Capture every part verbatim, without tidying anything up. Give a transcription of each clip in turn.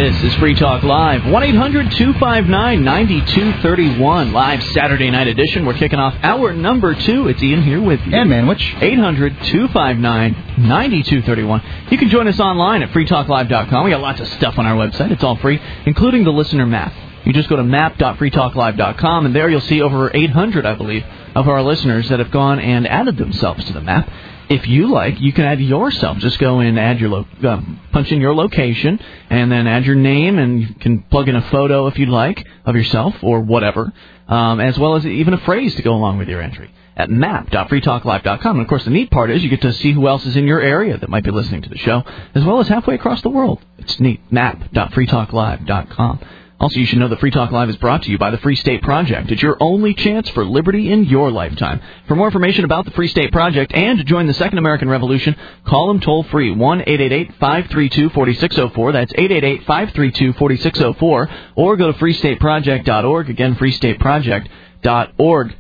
This is Free Talk Live. one eight hundred two five nine nine two three one. Live Saturday night edition. We're kicking off hour number two. It's Ian here with you. And Manwich. eight hundred two five nine nine two three one. You can join us online at free talk live dot com. We got lots of stuff on our website. It's all free, including the listener map. You just go to map dot free talk live dot com, and there you'll see over eight hundred, I believe, of our listeners that have gone and added themselves to the map. If you like, you can add yourself. Just go and add your lo- uh, punch in your location, and then add your name, and you can plug in a photo if you'd like of yourself or whatever, um, as well as even a phrase to go along with your entry at map dot free talk live dot com. And, of course, the neat part is you get to see who else is in your area that might be listening to the show, as well as halfway across the world. It's neat. map dot free talk live dot com. Also, you should know that Free Talk Live is brought to you by the Free State Project. It's your only chance for liberty in your lifetime. For more information about the Free State Project and to join the Second American Revolution, call them toll-free, one eight eight eight five three two four six zero four. That's eight eight eight five three two four six zero four. Or go to free state project dot org. Again, free state project dot org.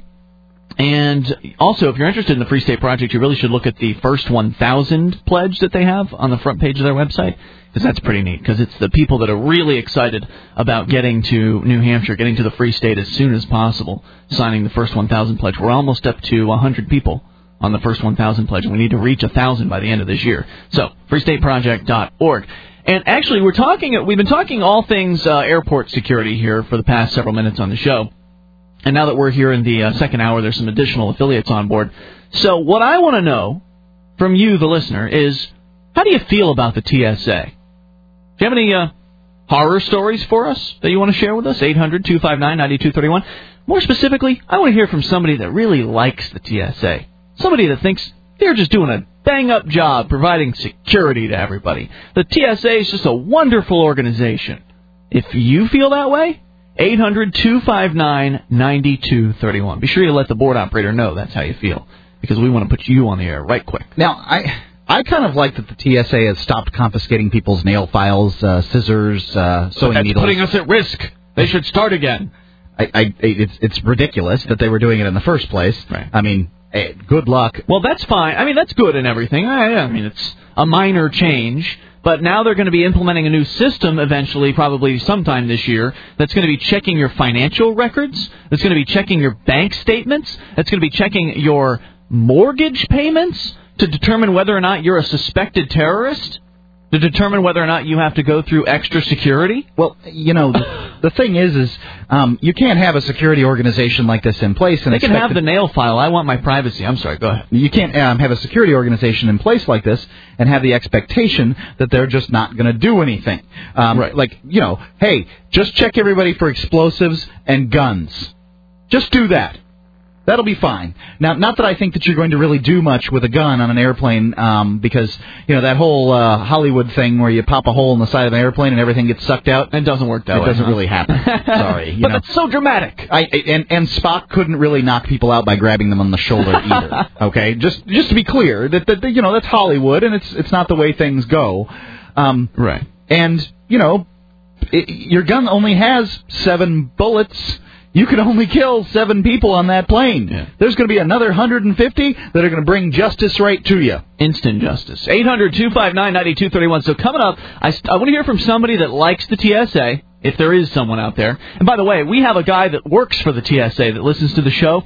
And also, if you're interested in the Free State Project, you really should look at the First one thousand pledge that they have on the front page of their website, because that's pretty neat, because it's the people that are really excited about getting to New Hampshire, getting to the Free State as soon as possible, signing the First one thousand pledge. We're almost up to one hundred people on the First one thousand pledge, and we need to reach one thousand by the end of this year. So, free state project dot org. And actually, we're talking, we've been talking all things uh, airport security here for the past several minutes on the show. And now that we're here in the uh, second hour, there's some additional affiliates on board. So what I want to know from you, the listener, is how do you feel about the T S A? Do you have any uh, horror stories for us that you want to share with us? eight hundred two five nine nine two three one. More specifically, I want to hear from somebody that really likes the T S A. Somebody that thinks they're just doing a bang-up job providing security to everybody. The T S A is just a wonderful organization. If you feel that way, eight hundred two five nine nine two three one. Be sure you let the board operator know that's how you feel, because we want to put you on the air right quick. Now, I I kind of like that the T S A has stopped confiscating people's nail files, uh, scissors, uh, sewing that's needles. Putting us at risk. They should start again. I, I, it's, it's ridiculous that they were doing it in the first place. Right. I mean, hey, good luck. Well, that's fine. I mean, that's good and everything. I, I mean, it's a minor change. But now they're going to be implementing a new system eventually, probably sometime this year, that's going to be checking your financial records, that's going to be checking your bank statements, that's going to be checking your mortgage payments to determine whether or not you're a suspected terrorist, to determine whether or not you have to go through extra security. Well, you know, the, the thing is, is um, you can't have a security organization like this in place. And they can have the nail file. I want my privacy. I'm sorry. Go ahead. You can't um, have a security organization in place like this and have the expectation that they're just not going to do anything. Um, right. Like, you know, hey, just check everybody for explosives and guns. Just do that. That'll be fine. Now, not that I think that you're going to really do much with a gun on an airplane, um, because, you know, that whole uh, Hollywood thing where you pop a hole in the side of an airplane and everything gets sucked out. It doesn't work that it way. It doesn't huh? really happen. Sorry. You but know. it's so dramatic. I, and, and Spock couldn't really knock people out by grabbing them on the shoulder either. Okay? Just just to be clear, that, that you know, that's Hollywood, and it's it's not the way things go. Um, right. And, you know, it, your gun only has seven bullets. You can only kill seven people on that plane. Yeah. There's going to be another one hundred fifty that are going to bring justice right to you. Instant justice. eight hundred two five nine nine two three one. So coming up, I, I want to hear from somebody that likes the T S A, if there is someone out there. And by the way, we have a guy that works for the T S A that listens to the show.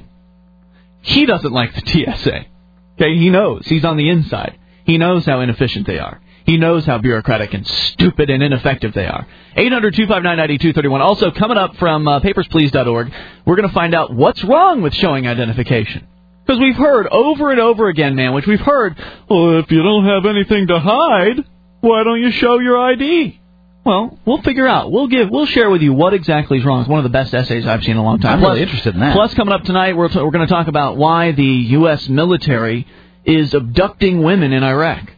He doesn't like the T S A. Okay, he knows. He's on the inside. He knows how inefficient they are. He knows how bureaucratic and stupid and ineffective they are. eight hundred two five nine nine two three one. Also, coming up from uh, papers please dot org, we're going to find out what's wrong with showing identification. Because we've heard over and over again, man, which we've heard, well, if you don't have anything to hide, why don't you show your I D? Well, we'll figure out. We'll give. We'll share with you what exactly is wrong. It's one of the best essays I've seen in a long time. I'm plus, really interested in that. Plus, coming up tonight, we're, t- we're going to talk about why the U S military is abducting women in Iraq.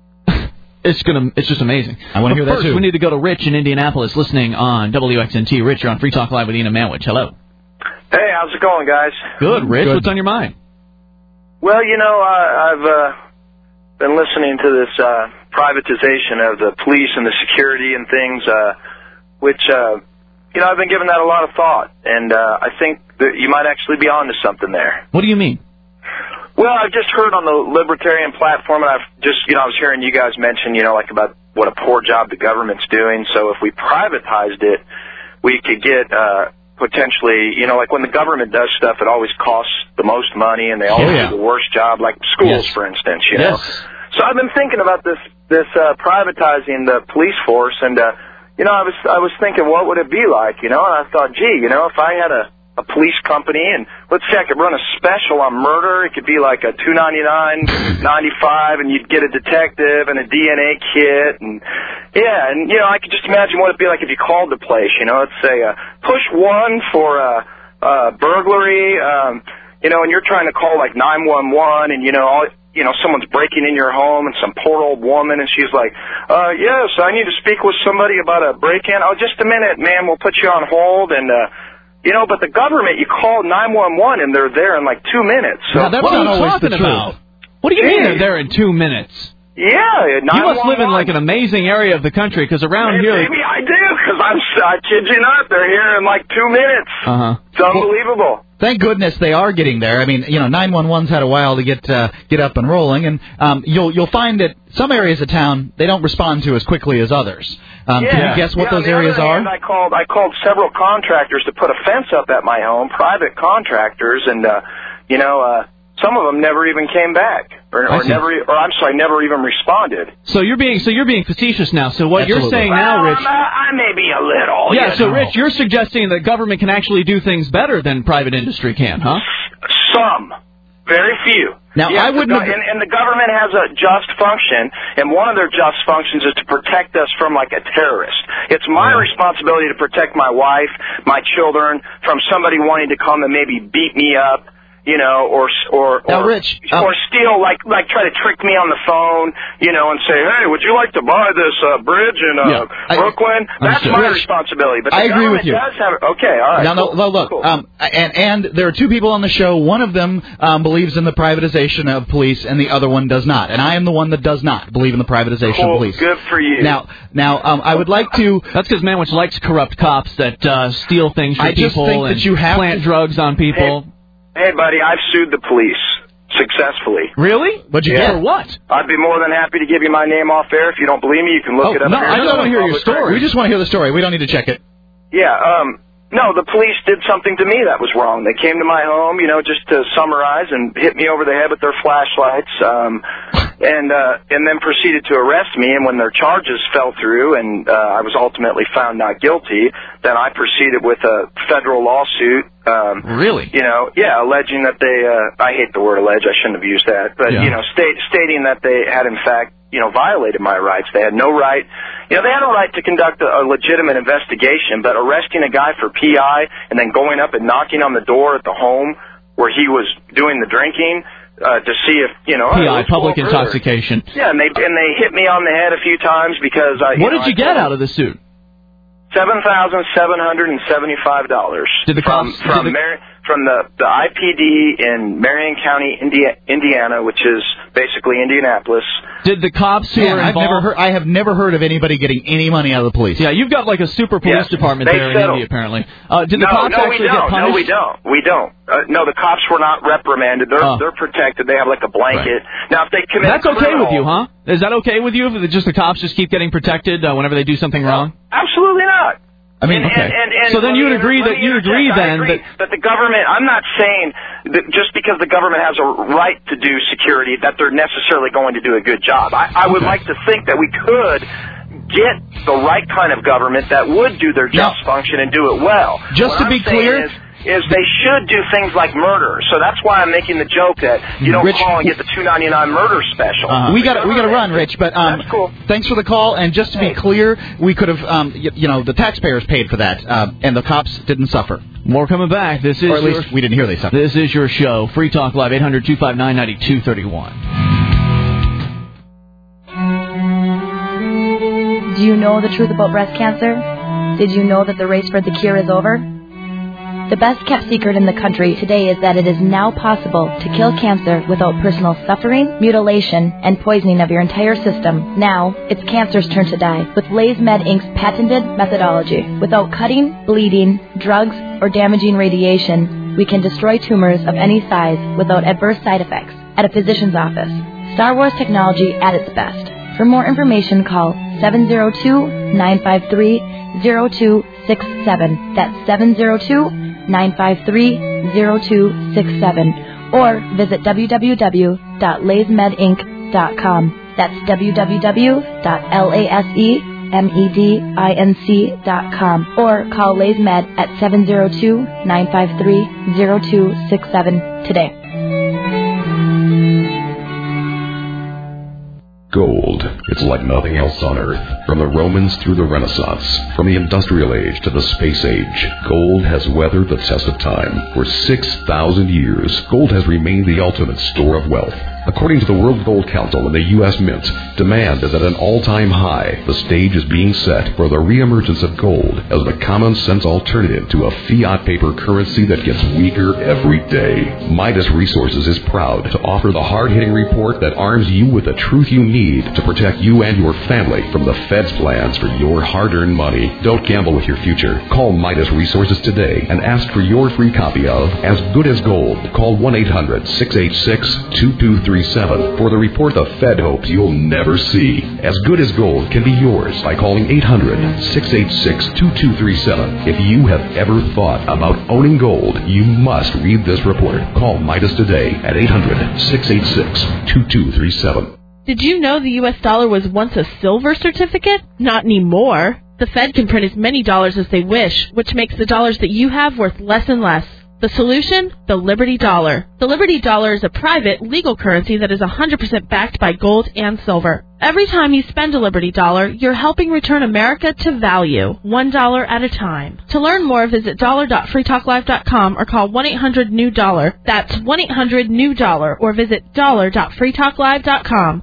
It's gonna. It's just amazing. I want to hear that, first, too. we need to go to Rich in Indianapolis, listening on W X N T. Rich, you're on Free Talk Live with Ian and Manwich. Hello. Hey, how's it going, guys? Good, Rich. Good. What's on your mind? Well, you know, uh, I've uh, been listening to this uh, privatization of the police and the security and things, uh, which, uh, you know, I've been giving that a lot of thought, and uh, I think that you might actually be onto something there. What do you mean? Well, I've just heard on the Libertarian platform, and I've just, you know, I was hearing you guys mention, you know, like about what a poor job the government's doing. So if we privatized it, we could get uh, potentially, you know, like when the government does stuff, it always costs the most money, and they always oh, yeah. do the worst job, like schools, yes. for instance, you yes. know. So I've been thinking about this, this uh, privatizing the police force, and, uh, you know, I was I was thinking, what would it be like, you know? And I thought, gee, you know, if I had a a police company, and let's say I could run a special on murder. It could be like a two ninety-nine ninety-five, and you'd get a detective and a D N A kit, and yeah, and you know, I could just imagine what it'd be like if you called the place. You know, let's say uh, push one for uh, uh, burglary, um, you know, and you're trying to call like nine one one, and you know, all. You know, someone's breaking in your home, and some poor old woman, and she's like, uh, yes, I need to speak with somebody about a break-in. Oh, just a minute, ma'am, we'll put you on hold, and, uh, you know, but the government, you call nine one one, and they're there in like two minutes. So now, that's what not are you always talking the about? truth. What do you Jeez. mean they're there in two minutes? Yeah, you must live in like an amazing area of the country, because around maybe, here... Maybe I do, because I'm, I kid you not, they're here in like two minutes. Uh-huh. It's unbelievable. Well, thank goodness they are getting there. I mean, you know, nine one one's had a while to get uh, get up and rolling, and um, you'll you'll find that some areas of town they don't respond to as quickly as others. Um, yeah. Can you guess what yeah, those on the areas other are? hand, I called I called several contractors to put a fence up at my home, private contractors, and uh, you know, uh, some of them never even came back, or, or never, or I'm sorry, never even responded. So you're being so you're being facetious now. So what Absolutely. you're saying well, now, Rich? I'm, uh, I may be a little. Yeah. You So know. Rich, you're suggesting that government can actually do things better than private industry can, huh? Some, very few. Now, yes, I wouldn't the, have... and, and the government has a just function, and one of their just functions is to protect us from, like, a terrorist. It's my Yeah. responsibility to protect my wife, my children, from somebody wanting to come and maybe beat me up, you know, or or Now, or, Rich, um, or steal, like like try to trick me on the phone, you know, and say, hey, would you like to buy this uh, bridge in uh, Yeah, I- Brooklyn? That's understood. my Rich, responsibility. But the I agree with government you. does have. Okay, all right. Now, no, cool, no, look, cool. um, and, and there are two people on the show. One of them um, believes in the privatization of police, and the other one does not. And I am the one that does not believe in the privatization cool. of police. Good for you. Now, now, um, I would like to. That's because Manwich likes corrupt cops that uh, steal things from I just people think that and you have plant to- drugs on people. Hey, hey, buddy, I've sued the police successfully. Really? What'd you Yeah. get? For what? I'd be more than happy to give you my name off air. If you don't believe me, you can look Oh, it up. no, here. I just want to hear your Public story. record. We just want to hear the story. We don't need to check it. Yeah, um, no, the police did something to me that was wrong. They came to my home, you know, just to summarize, and hit me over the head with their flashlights, um, and uh, and then proceeded to arrest me. And when their charges fell through, and uh, I was ultimately found not guilty, then I proceeded with a federal lawsuit. Um, Really? You know, yeah, alleging that they, uh, I hate the word allege, I shouldn't have used that, but, Yeah. you know, state, stating that they had, in fact, you know, violated my rights. They had no right, you know, they had a right to conduct a, a legitimate investigation, but arresting a guy for P I and then going up and knocking on the door at the home where he was doing the drinking, uh, to see if, you know, P I, hey, what's public going on further? intoxication. Yeah, and they, and they hit me on the head a few times because I, you What know, did you I get told out of the suit? Seven thousand seven hundred and seventy-five dollars. Did the from cops- from did the- Mar- from the the I P D in Marion County, India, Indiana, which is basically Indianapolis. Did the cops who Man, were I've involved... never heard. I have never heard of anybody getting any money out of the police. Yeah, you've got like a super police Yes, department they there in settle. India, apparently. Uh, did the no, cops no, we actually don't. get punished? No, we don't. We don't. Uh, no, the cops were not reprimanded. They're Oh. they're protected. They have like a blanket. Now, if they commit, That's a okay criminal, with you, huh? Is that okay with you? If just the cops just keep getting protected uh, whenever they do something wrong? Absolutely not. I mean, And- okay. and- and- and So then let you would me agree inter- that- let me you'd agree interject. I then agree that- that the government. I'm not saying that just because the government has a right to do security that they're necessarily going to do a good job. I, I would Okay. like to think that we could get the right kind of government that would do their just Now, function and do it well. just What to I'm be saying clear- is, is they should do things like murder. So that's why I'm making the joke that you don't Rich, call and get the two ninety-nine murder special. Uh-huh. we got we got to run, Rich. But um, That's cool. thanks for the call. And just to be Hey. clear, we could have, um, y- you know, the taxpayers paid for that, uh, and the cops didn't suffer, More coming back. This is or at your, least we didn't hear they suffered. this is your show. Free Talk Live, eight hundred two five nine nine two three one. Do you know the truth about breast cancer? Did you know that the race for the cure is over? The best kept secret in the country today is that it is now possible to kill cancer without personal suffering, mutilation, and poisoning of your entire system. Now, it's cancer's turn to die with Blaze Med Incorporated's patented methodology. Without cutting, bleeding, drugs, or damaging radiation, we can destroy tumors of any size without adverse side effects. at a physician's office. Star Wars technology at its best. For more information, call seven zero two, nine five three, zero two six seven. That's seven zero two, nine five three, zero two six seven. Or visit w w w dot lasemed inc dot com. That's w w w dot lasemedinc dot com. Or call Lasemed at seven zero two, nine five three, zero two six seven today. Gold. It's like nothing else on Earth. From the Romans through the Renaissance, from the Industrial Age to the Space Age, gold has weathered the test of time. For six thousand years, gold has remained the ultimate store of wealth. According to the World Gold Council and the U S Mint, demand is at an all-time high. The stage is being set for the reemergence of gold as the common-sense alternative to a fiat paper currency that gets weaker every day. Midas Resources is proud to offer the hard-hitting report that arms you with the truth you need to protect you and your family from the Fed's plans for your hard-earned money. Don't gamble with your future. Call Midas Resources today and ask for your free copy of As Good as Gold. Call one eight hundred, six eight six, two two three seven for the report the Fed hopes you'll never see. As Good as Gold can be yours by calling eight hundred, six eight six, two two three seven. If you have ever thought about owning gold, you must read this report. Call Midas today at eight hundred, six eight six, two two three seven. Did you know the U S dollar was once a silver certificate? Not anymore. The Fed can print as many dollars as they wish, which makes the dollars that you have worth less and less. The solution? The Liberty Dollar. The Liberty Dollar is a private, legal currency that is one hundred percent backed by gold and silver. Every time you spend a Liberty Dollar, you're helping return America to value, one dollar at a time. To learn more, visit dollar dot free talk live dot com or call one eight hundred new dollar. That's one eight hundred new dollar or visit dollar dot free talk live dot com.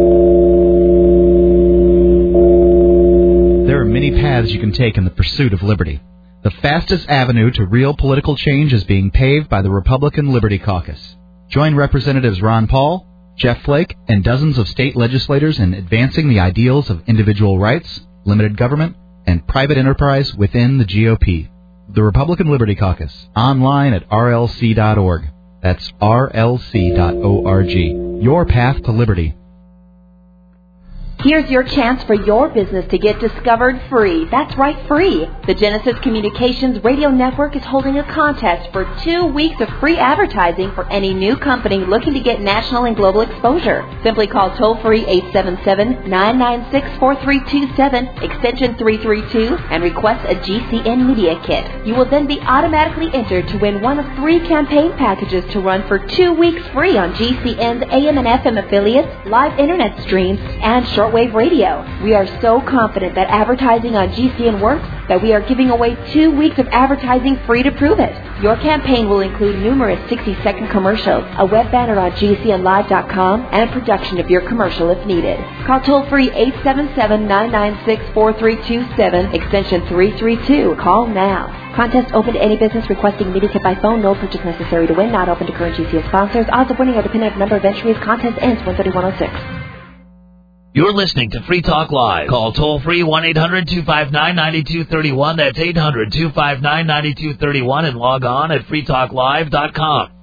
There are many paths you can take in the pursuit of liberty. The fastest avenue to real political change is being paved by the Republican Liberty Caucus. Join Representatives Ron Paul, Jeff Flake, and dozens of state legislators in advancing the ideals of individual rights, limited government, and private enterprise within the G O P. The Republican Liberty Caucus, online at r l c dot org. That's r l c dot org. Your path to liberty. Here's your chance for your business to get discovered free. That's right, free. The Genesis Communications Radio Network is holding a contest for two weeks of free advertising for any new company looking to get national and global exposure. Simply call toll-free eight seven seven, nine nine six, four three two seven, extension three three two, and request a G C N Media Kit. You will then be automatically entered to win one of three campaign packages to run for two weeks free on G C N's A M and F M affiliates, live internet streams, and short Wave radio. We are so confident that advertising on G C N works that we are giving away two weeks of advertising free to prove it. Your campaign will include numerous sixty-second commercials, a web banner on G C N live dot com, and a production of your commercial if needed. Call toll-free eight seven seven, nine nine six, four three two seven, extension three three two. Call now. Contest open to any business requesting media kit by phone. No purchase necessary to win. Not open to current G C N sponsors. Odds of winning are dependent on number of entries. Contest ends one thirty-one oh six. You're listening to Free Talk Live. Call toll-free one eight hundred, two five nine, nine two three one. That's eight hundred, two five nine, nine two three one. And log on at free talk live dot com.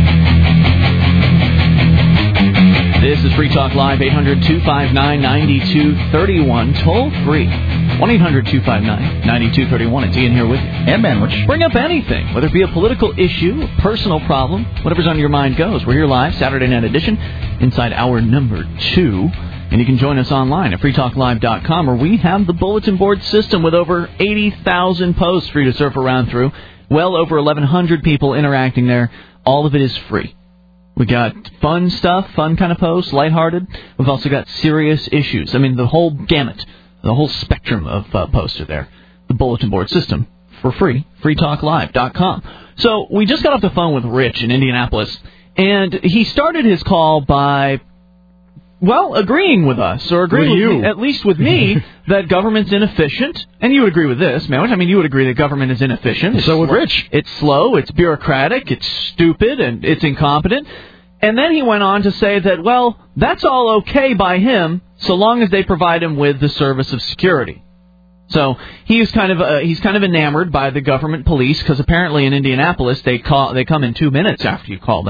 This is Free Talk Live, eight hundred, two five nine, nine two three one. Toll-free, one eight hundred, two five nine, nine two three one. It's Ian here with you. And Manwich. Bring up anything, whether it be a political issue, a personal problem, whatever's on your mind goes. We're here live, Saturday Night Edition, inside hour number two. And you can join us online at free talk live dot com, where we have the bulletin board system with over eighty thousand posts for you to surf around through. Well over eleven hundred people interacting there. All of it is free. We got fun stuff, fun kind of posts, lighthearted. We've also got serious issues. I mean, the whole gamut, the whole spectrum of uh, posts are there. The bulletin board system for free, free talk live dot com. So we just got off the phone with Rich in Indianapolis, and he started his call by... Well, agreeing with us, or agreeing with, with me, at least with me, that government's inefficient. And you would agree with this, man. I mean, you would agree that government is inefficient. It's so would slow, Rich. It's slow, it's bureaucratic, it's stupid, and it's incompetent. And then he went on to say that, well, that's all okay by him, so long as they provide him with the service of security. So he's kind of uh, he's kind of enamored by the government police, because apparently in Indianapolis they call they come in two minutes after you call them.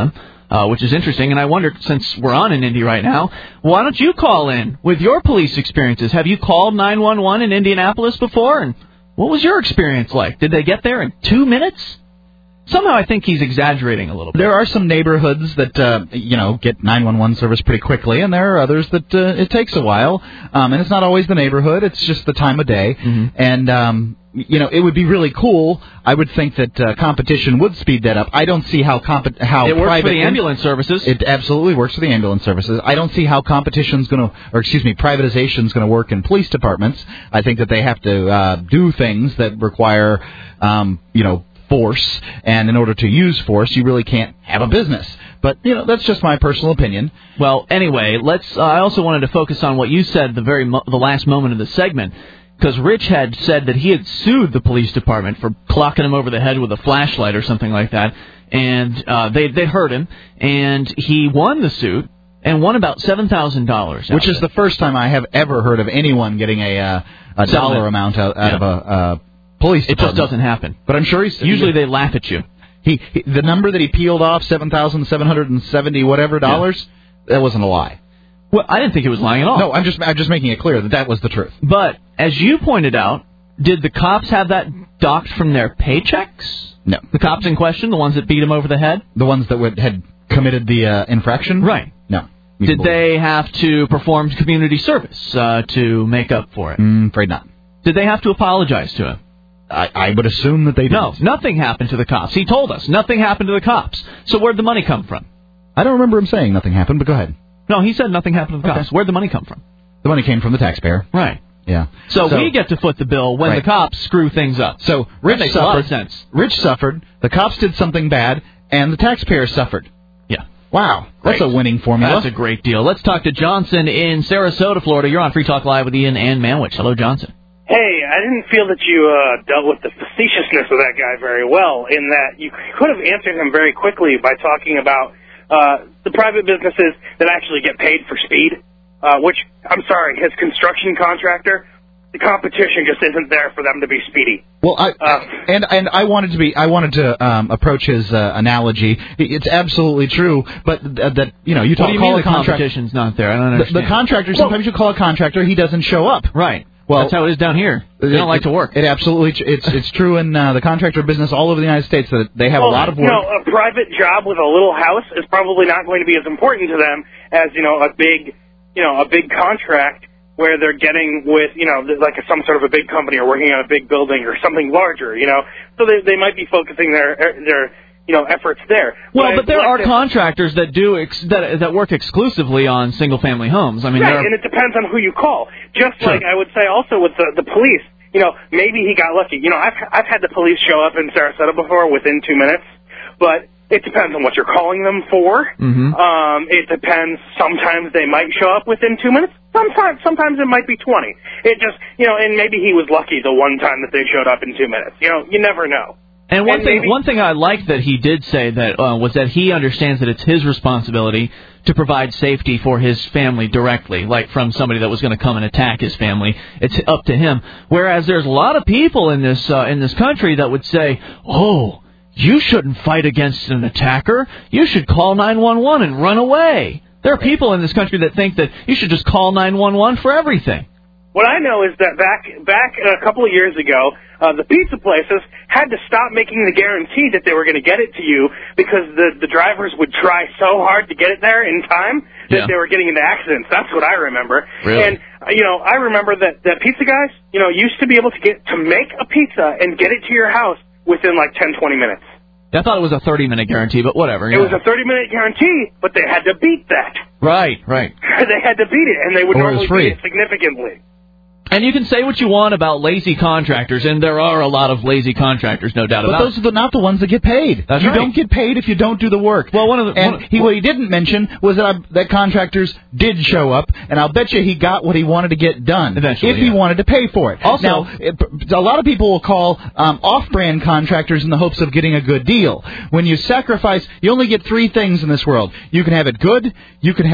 uh, which is interesting. And I wondered, since we're on in Indy right now, why don't you call in with your police experiences? Have you called nine one one in Indianapolis before? And what was your experience like? Did they get there in two minutes? Somehow I think he's exaggerating a little bit. There are some neighborhoods that, uh, you know, get nine one one service pretty quickly, and there are others that uh, it takes a while. Um, and it's not always the neighborhood, it's just the time of day. Mm-hmm. And, um, you know, it would be really cool. I would think that uh, competition would speed that up. I don't see how comp- how It works private for the ambulance services. It absolutely works for the ambulance services. I don't see how competition's going to, or excuse me, privatization's going to work in police departments. I think that they have to uh, do things that require, um, you know, force, and in order to use force, you really can't have a business. But, you know, that's just my personal opinion. Well, anyway, let's. Uh, I also wanted to focus on what you said the very mo- the last moment of the segment, because Rich had said that he had sued the police department for clocking him over the head with a flashlight or something like that, and uh, they they hurt him, and he won the suit and won about seven thousand dollars, which is the first time I have ever heard of anyone getting a uh, a dollar amount out, out yeah. of a. Uh, Police it just doesn't happen. But I'm sure he's... Usually they laugh at you. He, he The number that he peeled off, seven thousand seven hundred seventy whatever dollars, yeah. that wasn't a lie. Well, I didn't think it was lying at all. No, I'm just I'm just making it clear that that was the truth. But, as you pointed out, did the cops have that docked from their paychecks? No. The cops in question, the ones that beat him over the head? The ones that would, had committed the uh, infraction? Right. No. Did they have to perform community service uh, to make up for it? Mm, afraid not. Did they have to apologize to him? I, I would assume that they did. No, nothing happened to the cops. He told us nothing happened to the cops. So where'd the money come from? I don't remember him saying nothing happened, but go ahead. No, he said nothing happened to the okay. cops. Where'd the money come from? The money came from the taxpayer. Right. Yeah. So, so we get to foot the bill when right. the cops screw things up. So Rich that makes suffered. a lot of sense. Rich suffered. The cops did something bad, and the taxpayer suffered. Yeah. Wow. Great. That's a winning formula. That's a great deal. Let's talk to Johnson in Sarasota, Florida. You're on Free Talk Live with Ian and Manwich. Hello, Johnson. Hey, I didn't feel that you uh, dealt with the facetiousness of that guy very well, in that you could have answered him very quickly by talking about uh, the private businesses that actually get paid for speed, uh, which, I'm sorry, his construction contractor, the competition just isn't there for them to be speedy. Well, I, uh, and and I wanted to be I wanted to um, approach his uh, analogy. It's absolutely true, but th- that you know you talk what do you call mean a the contract- competition's not there? I don't the, understand. the contractor. Sometimes you call a contractor, he doesn't show up. Right. Well, that's how it is down here. They don't it, like to work. It absolutely it's it's true in uh, the contractor business all over the United States that they have well, a lot of work. You know, a private job with a little house is probably not going to be as important to them as you know a big, you know, a big contract where they're getting with, you know, like some sort of a big company or working on a big building or something larger, you know. So they they might be focusing their their you know efforts there. Well, but, but there like are to, contractors that do ex- that that work exclusively on single family homes. I mean, right, there are... and it depends on who you call. Just sure. like I would say also with the the police, you know, maybe he got lucky. You know, I've I've had the police show up in Sarasota before within two minutes, but it depends on what you're calling them for. Mm-hmm. Um, it depends. Sometimes they might show up within two minutes. Sometimes, sometimes it might be twenty. It just, you know, and maybe he was lucky the one time that they showed up in two minutes. You know, you never know. And one and thing, maybe, one thing I like that he did say that uh, was that he understands that it's his responsibility to provide safety for his family directly, like from somebody that was going to come and attack his family. It's up to him. Whereas there's a lot of people in this uh, in this country that would say, "Oh, you shouldn't fight against an attacker. You should call nine one one and run away." There are people in this country that think that you should just call nine one one for everything. What I know is that back back a couple of years ago, uh, the pizza places had to stop making the guarantee that they were going to get it to you because the the drivers would try so hard to get it there in time that Yeah. they were getting into accidents. That's what I remember. Really? And uh, you know, I remember that that pizza guys, you know, used to be able to get to make a pizza and get it to your house within like ten, twenty minutes. I thought it was a thirty-minute guarantee, but whatever. It yeah. was a thirty-minute guarantee, but they had to beat that. Right, right. They had to beat it, and they would Or it normally was free. beat it significantly. And you can say what you want about lazy contractors, and there are a lot of lazy contractors, no doubt But about it. those are the, not the ones that get paid. That's you right. don't get paid if you don't do the work. Well, one of the and one of, he, what he didn't mention was that I, that contractors did show up, and I'll bet you he got what he wanted to get done Eventually, if he yeah. wanted to pay for it. Also- now, it, a lot of people will call um, off-brand contractors in the hopes of getting a good deal. When you sacrifice, you only get three things in this world. You can have it good, you can have it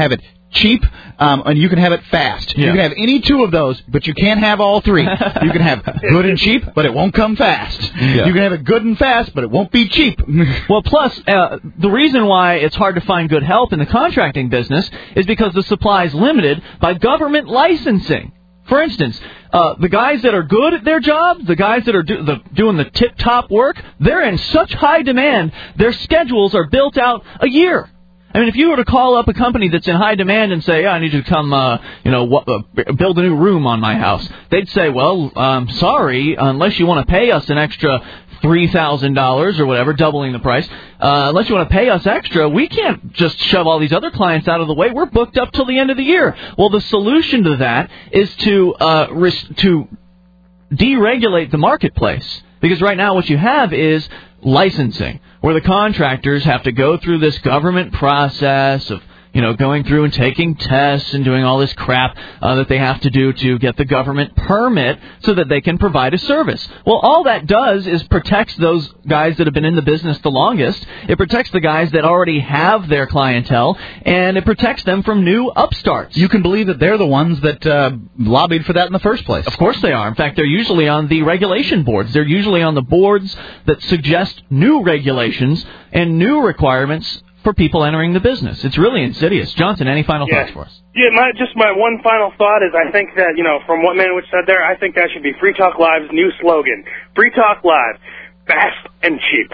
cheap, um, and you can have it fast. Yeah. You can have any two of those, but you can't have all three. You can have good and cheap, but it won't come fast. Yeah. You can have it good and fast, but it won't be cheap. Well, plus, uh, the reason why it's hard to find good help in the contracting business is because the supply is limited by government licensing. For instance, uh, the guys that are good at their job, the guys that are do, the, doing the tip-top work, they're in such high demand, their schedules are built out a year. I mean, if you were to call up a company that's in high demand and say, yeah, I need you to come, uh, you know, w- uh, build a new room on my house, they'd say, well, um, sorry, unless you want to pay us an extra three thousand dollars or whatever, doubling the price, uh, unless you want to pay us extra, we can't just shove all these other clients out of the way. We're booked up till the end of the year. Well, the solution to that is to uh, res- to deregulate the marketplace. Because right now what you have is licensing, where the contractors have to go through this government process of, you know, going through and taking tests and doing all this crap uh, that they have to do to get the government permit so that they can provide a service. Well, all that does is protects those guys that have been in the business the longest. It protects the guys that already have their clientele, and it protects them from new upstarts. You can believe that they're the ones that uh, lobbied for that in the first place. Of course they are. In fact, they're usually on the regulation boards. They're usually on the boards that suggest new regulations and new requirements for people entering the business. It's really insidious. Johnson, any final yeah. thoughts for us? Yeah, my, just my one final thought is I think that, you know, from what Manowitz said there, I think that should be Free Talk Live's new slogan. Free Talk Live, fast and cheap.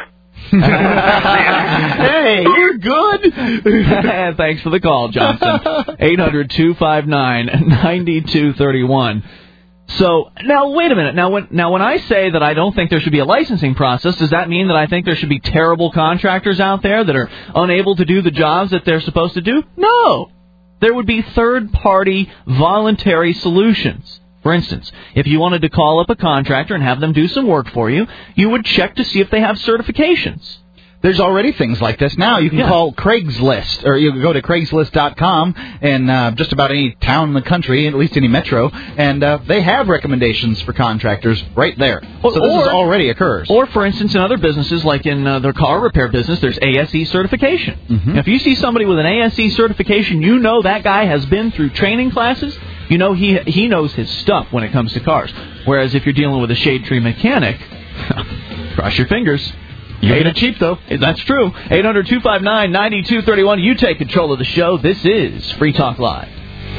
Hey, you're good. Thanks for the call, Johnson. eight hundred two five nine nine two three one. So, now, wait a minute. Now when, now, when I say that I don't think there should be a licensing process, does that mean that I think there should be terrible contractors out there that are unable to do the jobs that they're supposed to do? No. There would be third-party voluntary solutions. For instance, if you wanted to call up a contractor and have them do some work for you, you would check to see if they have certifications. There's already things like this now. You can yeah. call Craigslist, or you can go to Craigslist dot com in uh, just about any town in the country, at least any metro, and uh, they have recommendations for contractors right there. Well, so this or, is already occurs. Or, for instance, in other businesses, like in uh, their car repair business, there's A S E certification. Mm-hmm. Now, if you see somebody with an A S E certification, you know that guy has been through training classes. You know he he knows his stuff when it comes to cars. Whereas if you're dealing with a shade tree mechanic, cross your fingers. You get it cheap, though. That's true. eight hundred two five nine nine two three one. You take control of the show. This is Free Talk Live.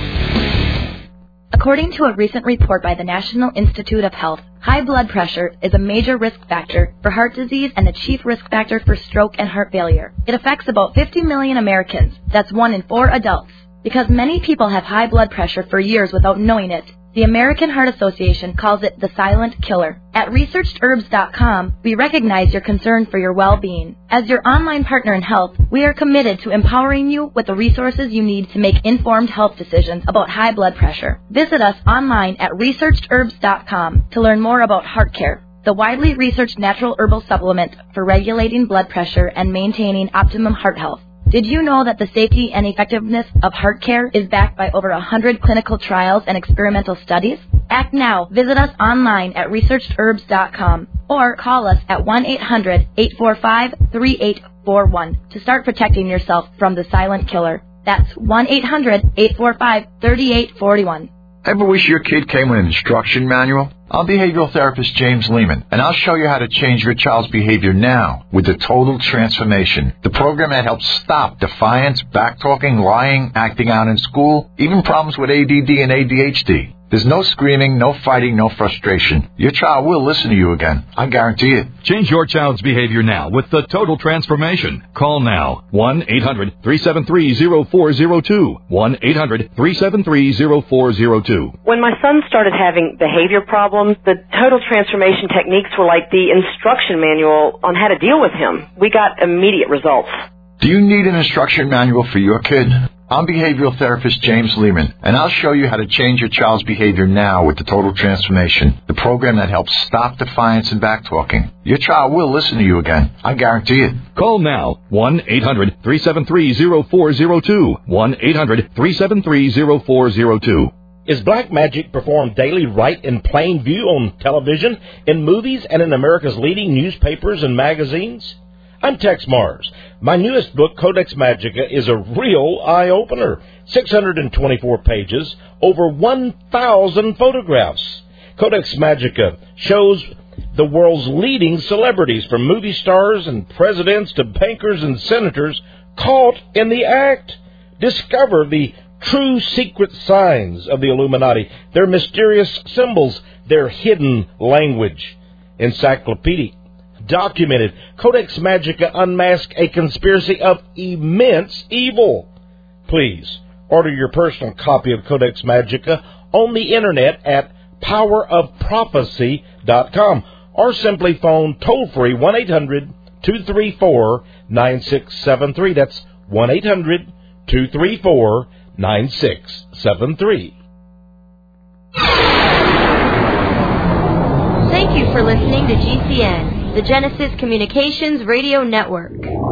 According to a recent report by the National Institute of Health, high blood pressure is a major risk factor for heart disease and the chief risk factor for stroke and heart failure. It affects about fifty million Americans. That's one in four adults. Because many people have high blood pressure for years without knowing it, the American Heart Association calls it the silent killer. At researched herbs dot com, we recognize your concern for your well-being. As your online partner in health, we are committed to empowering you with the resources you need to make informed health decisions about high blood pressure. Visit us online at researched herbs dot com to learn more about Heart Care, the widely researched natural herbal supplement for regulating blood pressure and maintaining optimum heart health. Did you know that the safety and effectiveness of Heart Care is backed by over one hundred clinical trials and experimental studies? Act now. Visit us online at researched herbs dot com or call us at one eight hundred eight four five three eight four one to start protecting yourself from the silent killer. That's one eight hundred eight four five three eight four one. Ever wish your kid came with an instruction manual? I'm behavioral therapist James Lehman, and I'll show you how to change your child's behavior now with the Total Transformation, the program that helps stop defiance, backtalking, lying, acting out in school, even problems with A D D and A D H D. There's no screaming, no fighting, no frustration. Your child will listen to you again. I guarantee it. Change your child's behavior now with the Total Transformation. Call now. one eight hundred three seven three zero four zero two. one eight hundred three seven three zero four zero two. When my son started having behavior problems, the Total Transformation techniques were like the instruction manual on how to deal with him. We got immediate results. Do you need an instruction manual for your kid? I'm behavioral therapist James Lehman, and I'll show you how to change your child's behavior now with the Total Transformation, the program that helps stop defiance and backtalking. Your child will listen to you again. I guarantee it. Call now. one eight hundred three seven three zero four zero two. one eight hundred three seven three zero four zero two. Is black magic performed daily right in plain view on television, in movies, and in America's leading newspapers and magazines? I'm Tex Mars. My newest book, Codex Magica, is a real eye-opener. six hundred twenty-four pages, over one thousand photographs. Codex Magica shows the world's leading celebrities, from movie stars and presidents to bankers and senators, caught in the act. Discover the true secret signs of the Illuminati, their mysterious symbols, their hidden language. Encyclopedic, documented, Codex Magica unmasks a conspiracy of immense evil. Please order your personal copy of Codex Magica on the internet at power of prophecy dot com or simply phone toll-free one eight hundred two three four nine six seven three. That's one eight hundred two three four nine six seven three. Thank you for listening to G C N, the Genesis Communications Radio Network.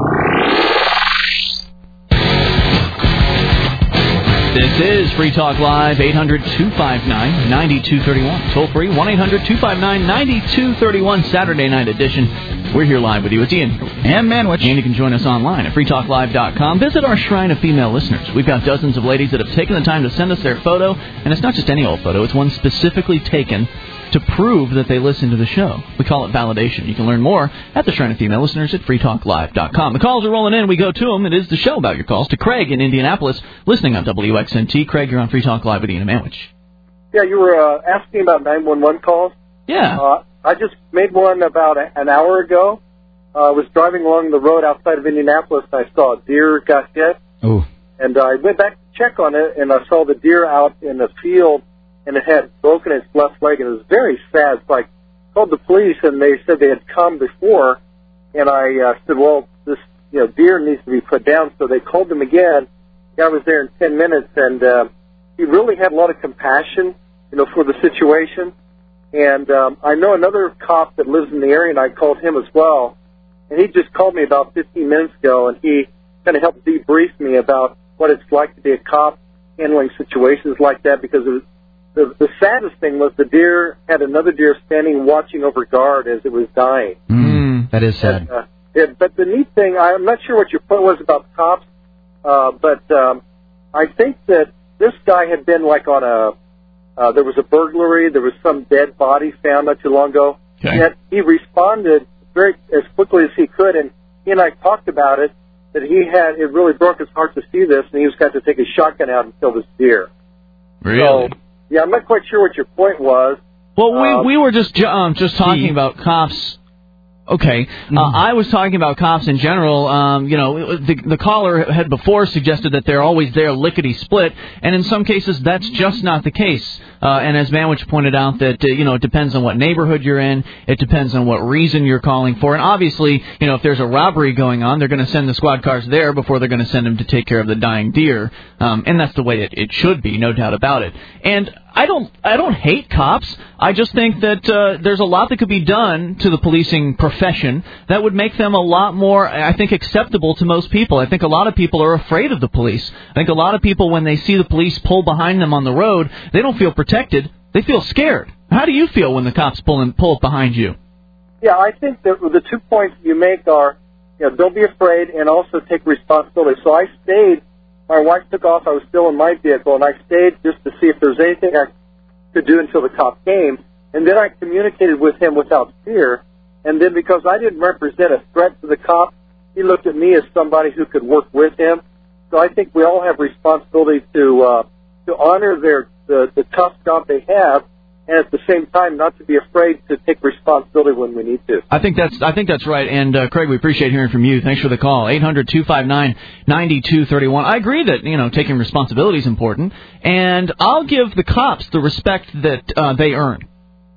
This is Free Talk Live, eight hundred two five nine nine two three one. Toll free, one eight hundred two five nine nine two three one, Saturday night edition. We're here live with you. It's Ian and Manwich. And you can join us online at free talk live dot com. Visit our shrine of female listeners. We've got dozens of ladies that have taken the time to send us their photo. And it's not just any old photo. It's one specifically taken to prove that they listen to the show. We call it validation. You can learn more at the Shrine of Female Listeners at free talk live dot com. The calls are rolling in. We go to them. It is the show about your calls. To Craig in Indianapolis, listening on W X N T. Craig, you're on Free Talk Live with Ian and Manwich. Yeah, you were uh, asking about nine one one calls. Yeah. Uh, I just made one about a, an hour ago. Uh, I was driving along the road outside of Indianapolis, and I saw a deer got hit. Oh. And uh, I went back to check on it, and I saw the deer out in the field, and it had broken its left leg, and it was very sad. So I called the police, and they said they had come before, and I uh, said, well, this you know deer needs to be put down. So they called them again. The guy was there in ten minutes, and uh, he really had a lot of compassion, you know, for the situation. And um, I know another cop that lives in the area, and I called him as well. And he just called me about fifteen minutes ago, and he kind of helped debrief me about what it's like to be a cop handling situations like that, because it was, the, the saddest thing was the deer had another deer standing watching over guard as it was dying. Mm, that is sad. And, uh, it, but the neat thing, I'm not sure what your point was about cops, uh, but um, I think that this guy had been like on a, uh, there was a burglary, there was some dead body found not too long ago, okay. Yet he responded very as quickly as he could, and he and I talked about it, that he had, it really broke his heart to see this, and he was got to take his shotgun out and kill this deer. Really? So, yeah, I'm not quite sure what your point was. Well, we um, we were just ju- um, just talking about cops. Okay, Mm-hmm. uh, I was talking about cops in general. Um, you know, the, the caller had before suggested that they're always there lickety-split, and in some cases that's just not the case. Uh, and as Manwich pointed out, that uh, you know, it depends on what neighborhood you're in, it depends on what reason you're calling for, and obviously, you know, if there's a robbery going on, they're going to send the squad cars there before they're going to send them to take care of the dying deer, um, and that's the way it, it should be, no doubt about it. And I don't, I don't hate cops. I just think that uh, there's a lot that could be done to the policing profession that would make them a lot more, I think, acceptable to most people. I think a lot of people are afraid of the police. I think a lot of people, when they see the police pull behind them on the road, they don't feel protected. They feel scared. How do you feel when the cops pull and pull behind you? Yeah, I think that the two points you make are, you know, don't be afraid and also take responsibility. So I stayed. My wife took off. I was still in my vehicle, and I stayed just to see if there was anything I could do until the cop came. And then I communicated with him without fear. And then because I didn't represent a threat to the cop, he looked at me as somebody who could work with him. So I think we all have responsibility to uh, to honor their the, the tough job they have, and at the same time not to be afraid to take responsibility when we need to. I think that's I think that's right. And uh, Craig, we appreciate hearing from you. Thanks for the call. eight hundred two five nine nine two three one. I agree that, you know, taking responsibility is important, and I'll give the cops the respect that uh, they earn.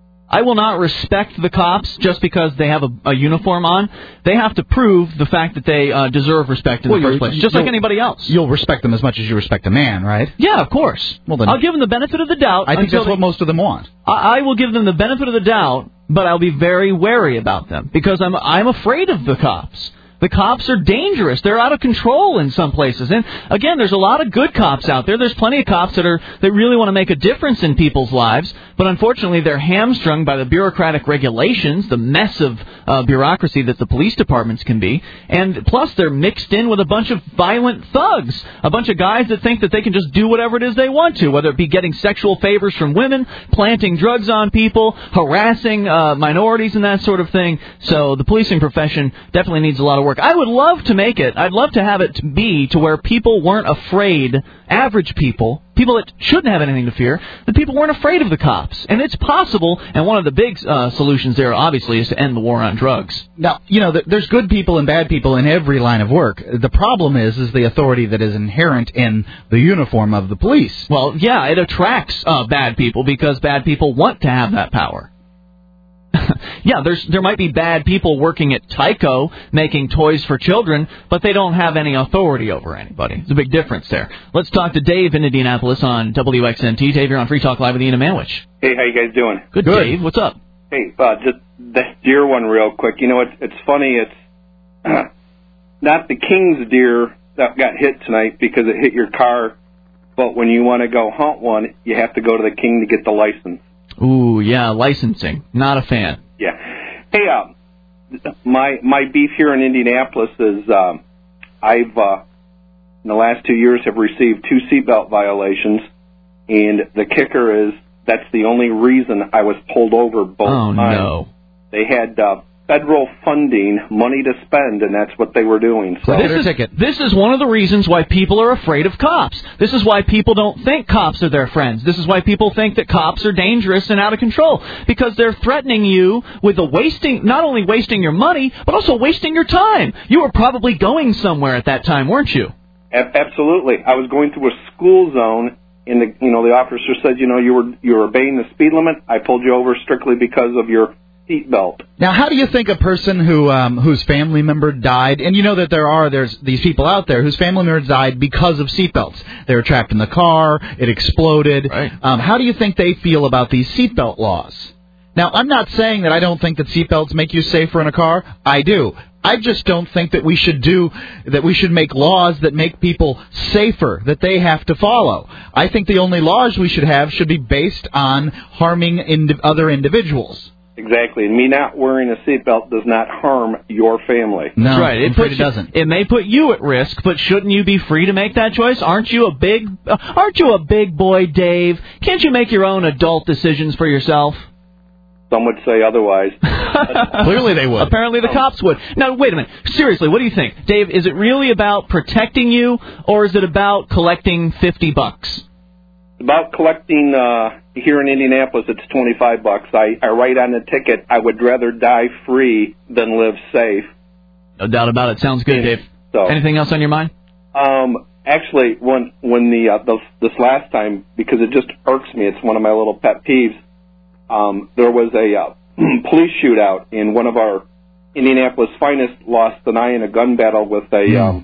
I will not respect the cops just because they have a, a uniform on. They have to prove the fact that they uh, deserve respect in well, the first place, just like anybody else. You'll respect them as much as you respect a man, right? Yeah, of course. Well, then, I'll give them the benefit of the doubt. I think that's they, what most of them want. I, I will give them the benefit of the doubt, but I'll be very wary about them because I'm I'm afraid of the cops. The cops are dangerous. They're out of control in some places. And again, there's a lot of good cops out there. There's plenty of cops that are that really want to make a difference in people's lives, but unfortunately they're hamstrung by the bureaucratic regulations, the mess of uh, bureaucracy that the police departments can be, and plus they're mixed in with a bunch of violent thugs, a bunch of guys that think that they can just do whatever it is they want to, whether it be getting sexual favors from women, planting drugs on people, harassing uh, minorities and that sort of thing. So the policing profession definitely needs a lot of work. I would love to make it, I'd love to have it be to where people weren't afraid, average people, people that shouldn't have anything to fear, that people weren't afraid of the cops. And it's possible, and one of the big uh, solutions there, obviously, is to end the war on drugs. Now, you know, there's good people and bad people in every line of work. The problem is, is the authority that is inherent in the uniform of the police. Well, yeah, it attracts uh, bad people because bad people want to have that power. Yeah, there's there might be bad people working at Tyco making toys for children, but they don't have any authority over anybody. There's a big difference there. Let's talk to Dave in Indianapolis on W X N T. Dave, you're on Free Talk Live with Ian and Manwich. Hey, how you guys doing? Good, Good. Dave. What's up? Hey, uh, just the deer one real quick. You know, it's, it's funny. It's uh, not the king's deer that got hit tonight because it hit your car, but when you want to go hunt one, you have to go to the king to get the license. Ooh, yeah, licensing. Not a fan. Yeah. Hey, uh, my my beef here in Indianapolis is um, I've uh, in the last two years have received two seatbelt violations, and the kicker is that's the only reason I was pulled over both oh, times. No. They had uh, federal funding, money to spend, and that's what they were doing. So this is, this is one of the reasons why people are afraid of cops. This is why people don't think cops are their friends. This is why people think that cops are dangerous and out of control, because they're threatening you with the wasting, not only wasting your money, but also wasting your time. You were probably going somewhere at that time, weren't you? A- absolutely. I was going through a school zone, and the you know the officer said, you know, you were you were obeying the speed limit. I pulled you over strictly because of your seatbelt. Now, how do you think a person who um, whose family member died, and you know that there are there's these people out there whose family member died because of seatbelts. They were trapped in the car, it exploded. Right. Um, how do you think they feel about these seatbelt laws? Now, I'm not saying that I don't think that seatbelts make you safer in a car. I do. I just don't think that we should do that. We should make laws that make people safer that they have to follow. I think the only laws we should have should be based on harming indi- other individuals. Exactly. And me not wearing a seatbelt does not harm your family. No, That's right. It, puts it you, doesn't. It may put you at risk, but shouldn't you be free to make that choice? Aren't you a big uh, Aren't you a big boy, Dave? Can't you make your own adult decisions for yourself? Some would say otherwise. Clearly they would. Apparently the cops would. Now, wait a minute. Seriously, what do you think? Dave, is it really about protecting you, or is it about collecting fifty bucks? About collecting, uh, here in Indianapolis, it's twenty-five bucks. I, I write on the ticket, I would rather die free than live safe. No doubt about it. Sounds good, Dave. So, anything else on your mind? Um, actually, when, when the, uh, the, this last time, because it just irks me, it's one of my little pet peeves, um, there was a, uh, police shootout, and one of our Indianapolis finest lost an eye in a gun battle with a, mm. um,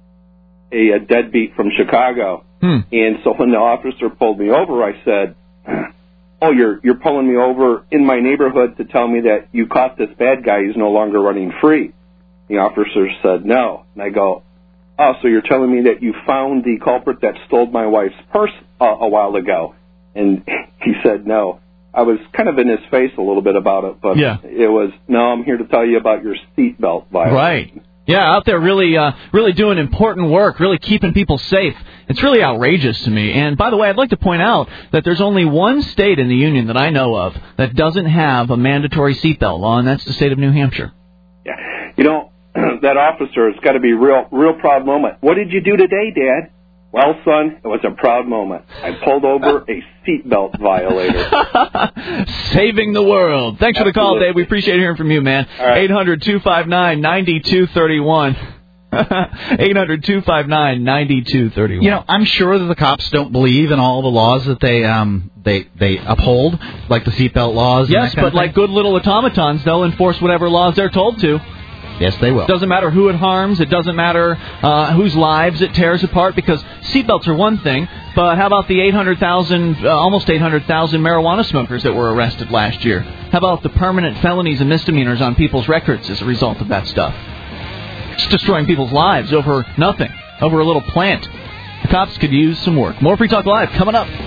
a, a deadbeat from Chicago. Hmm. And so when the officer pulled me over, I said, oh, you're you're pulling me over in my neighborhood to tell me that you caught this bad guy who's no longer running free. The officer said no. And I go, oh, so you're telling me that you found the culprit that stole my wife's purse uh, a while ago? And he said no. I was kind of in his face a little bit about it, but yeah. It was, no, I'm here to tell you about your seatbelt violation. Right. Yeah, out there really uh, really doing important work, really keeping people safe. It's really outrageous to me. And by the way, I'd like to point out that there's only one state in the union that I know of that doesn't have a mandatory seatbelt law, and that's the state of New Hampshire. Yeah. You know, that officer has got to be a real, real proud moment. What did you do today, Dad? Well, son, it was a proud moment. I pulled over a seatbelt violator. Saving the world. Thanks Absolutely. for the call, Dave. We appreciate hearing from you, man. Right. eight hundred two five nine nine two three one. eight hundred two five nine nine two three one. You know, I'm sure that the cops don't believe in all the laws that they um they they uphold, like the seatbelt laws. Yes, and that kind but of thing. like good little automatons, they'll enforce whatever laws they're told to. Yes, they will. It doesn't matter who it harms. It doesn't matter uh, whose lives it tears apart, because seatbelts are one thing, but how about the eight hundred thousand, uh, almost eight hundred thousand marijuana smokers that were arrested last year? How about the permanent felonies and misdemeanors on people's records as a result of that stuff? Just destroying people's lives over nothing, over a little plant. The cops could use some work. More Free Talk Live coming up.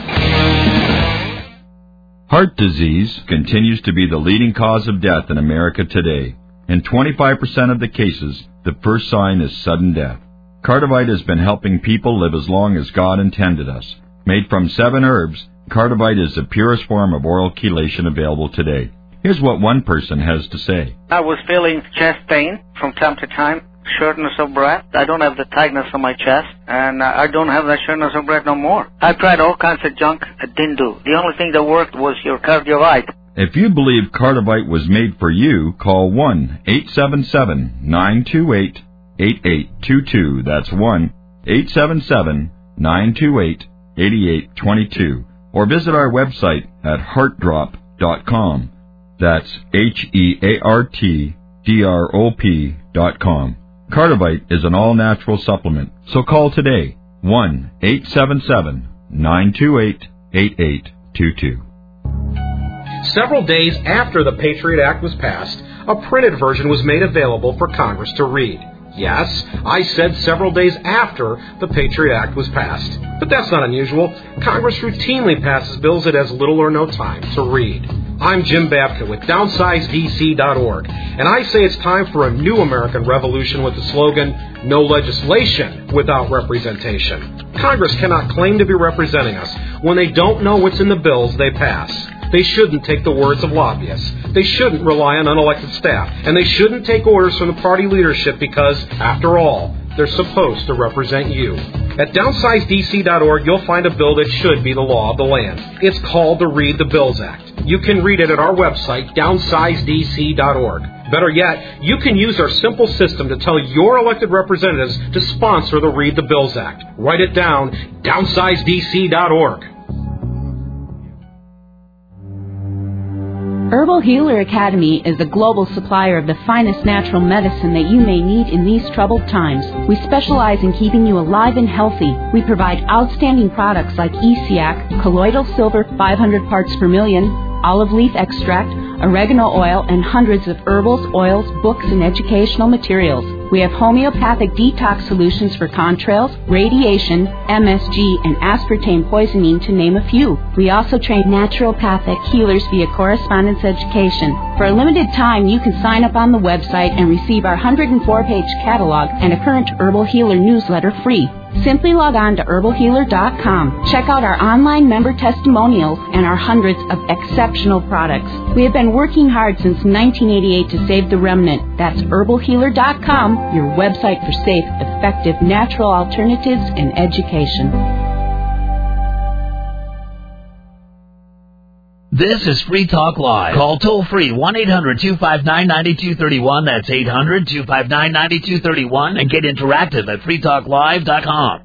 Heart disease continues to be the leading cause of death in America today. In twenty-five percent of the cases, the first sign is sudden death. Cardivite has been helping people live as long as God intended us. Made from seven herbs, Cardivite is the purest form of oral chelation available today. Here's what one person has to say. I was feeling chest pain from time to time, shortness of breath. I don't have the tightness on my chest, and I don't have that shortness of breath no more. I tried all kinds of junk. It didn't do. The only thing that worked was your Cardiovite. If you believe Cardivite was made for you, call one eight seven seven, nine two eight, eight eight two two. That's one eight seven seven, nine two eight, eight eight two two. Or visit our website at heart drop dot com. That's H E A R T D R O P dot com. Cardivite is an all-natural supplement, so call today, one eight seven seven, nine two eight, eight eight two two. Several days after the Patriot Act was passed, a printed version was made available for Congress to read. Yes, I said several days after the Patriot Act was passed. But that's not unusual. Congress routinely passes bills it has little or no time to read. I'm Jim Babka with downsize D C dot org, and I say it's time for a new American revolution with the slogan, no legislation without representation. Congress cannot claim to be representing us when they don't know what's in the bills they pass. They shouldn't take the words of lobbyists. They shouldn't rely on unelected staff. And they shouldn't take orders from the party leadership because, after all, they're supposed to represent you. At downsize D C dot org, you'll find a bill that should be the law of the land. It's called the Read the Bills Act. You can read it at our website, downsize D C dot org. Better yet, you can use our simple system to tell your elected representatives to sponsor the Read the Bills Act. Write it down, downsize D C dot org. Herbal Healer Academy is a global supplier of the finest natural medicine that you may need in these troubled times. We specialize in keeping you alive and healthy. We provide outstanding products like E C A C, colloidal silver five hundred parts per million, olive leaf extract, oregano oil, and hundreds of herbals, oils, books, and educational materials. We have homeopathic detox solutions for contrails, radiation, M S G, and aspartame poisoning, to name a few. We also train naturopathic healers via correspondence education. For a limited time, you can sign up on the website and receive our one hundred four page catalog and a current Herbal Healer newsletter free. Simply log on to herbal healer dot com. Check out our online member testimonials and our hundreds of exceptional products. We have been working hard since nineteen eighty-eight to save the remnant. That's herbal healer dot com, your website for safe, effective, natural alternatives and education. This is Free Talk Live. Call toll-free one eight hundred two five nine nine two three one. That's eight hundred two five nine nine two three one. And get interactive at free talk live dot com.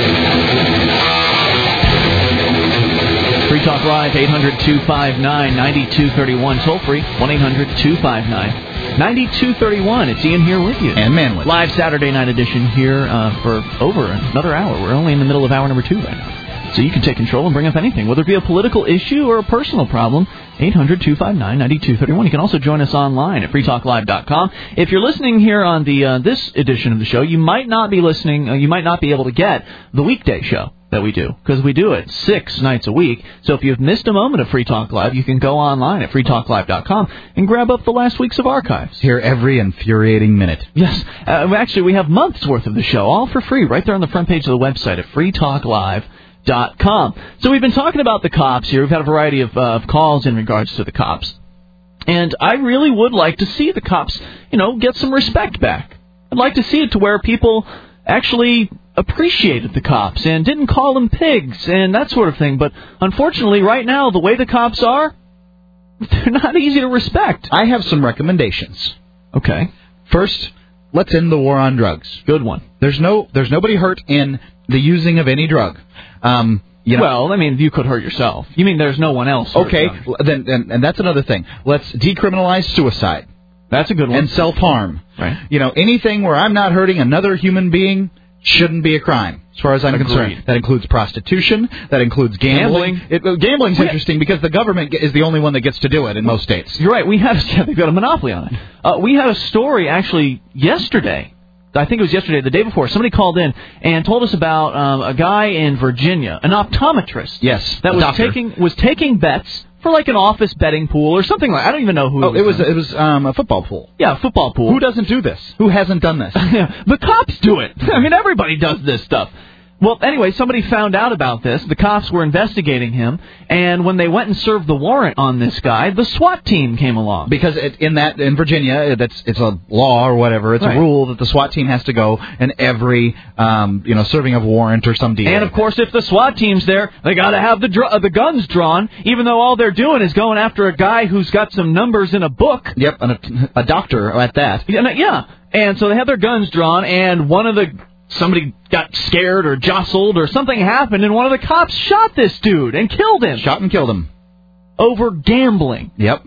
Free Talk Live, eight hundred two five nine nine two three one. Toll-free, one eight hundred two five nine nine two three one. It's Ian here with you. And Manwood. Live Saturday night edition here uh, for over another hour. We're only in the middle of hour number two right now. So you can take control and bring up anything, whether it be a political issue or a personal problem. eight hundred two five nine nine two three one. You can also join us online at free talk live dot com. If you're listening here on the uh, this edition of the show, you might not be listening, uh, you might not be able to get the weekday show that we do, because we do it six nights a week. So if you've missed a moment of Free Talk Live, you can go online at free talk live dot com and grab up the last week's of archives. Hear every infuriating minute. Yes. Uh, actually, we have months' worth of the show, all for free, right there on the front page of the website at free talk live dot com. So we've been talking about the cops here. We've had a variety of, uh, of calls in regards to the cops. And I really would like to see the cops, you know, get some respect back. I'd like to see it to where people actually appreciated the cops and didn't call them pigs and that sort of thing. But unfortunately, right now, the way the cops are, they're not easy to respect. I have some recommendations. Okay. First, let's end the war on drugs. Good one. There's no, there's nobody hurt in the using of any drug. Um, you know, well, I mean, you could hurt yourself. You mean there's no one else? Okay, then, and, and that's another thing. Let's decriminalize suicide. That's a good one. And self-harm. Right. You know, anything where I'm not hurting another human being shouldn't be a crime, as far as I'm Agreed. concerned. That includes prostitution. That includes gambling. Gambling. It, uh, gambling's we, interesting because the government is the only one that gets to do it in most states. You're right. We had, yeah, they've got a monopoly on it. Uh, we had a story, actually, yesterday I think it was yesterday, the day before, somebody called in and told us about um, a guy in Virginia, an optometrist. Yes, that a was doctor. taking was taking bets for like an office betting pool or something like. I don't even know who. Oh, it was it was um, a football pool. Yeah, a football pool. Who doesn't do this? Who hasn't done this? The cops do it. I mean, everybody does this stuff. Well, anyway, somebody found out about this. The cops were investigating him, and when they went and served the warrant on this guy, the SWAT team came along. Because it, in that in Virginia, that's it's a law or whatever. It's Right. a rule that the SWAT team has to go in every um, you know serving of warrant or some deal. And of course, if the SWAT team's there, they got to have the dr- uh, the guns drawn, even though all they're doing is going after a guy who's got some numbers in a book. Yep, and a, a doctor at that. Yeah, yeah, and so they have their guns drawn, and one of the somebody got scared or jostled or something happened, and one of the cops shot this dude and killed him. Shot and killed him. Over gambling. Yep.